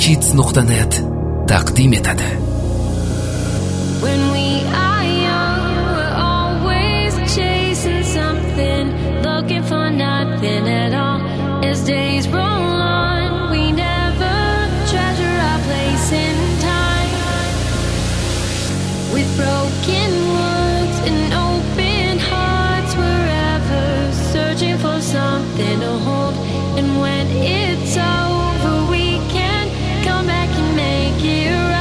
Kids.net تقدیم داده. When we are young, we're always chasing something, looking for nothing at all. As days roll on, we never treasure our place in time. With broken words and open hearts, we're ever searching for something to hold. And when it's over, we can come back and make it right.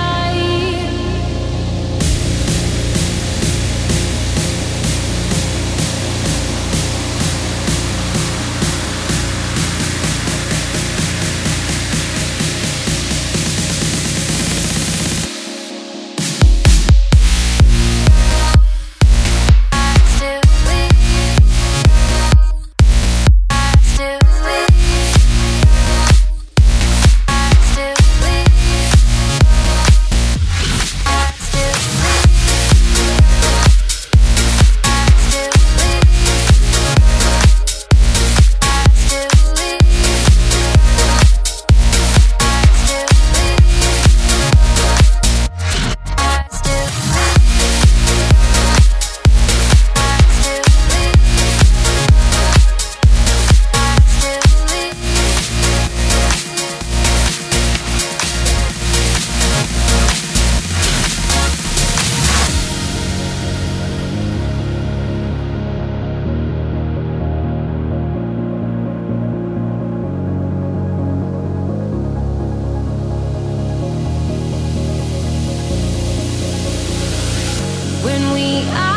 When we are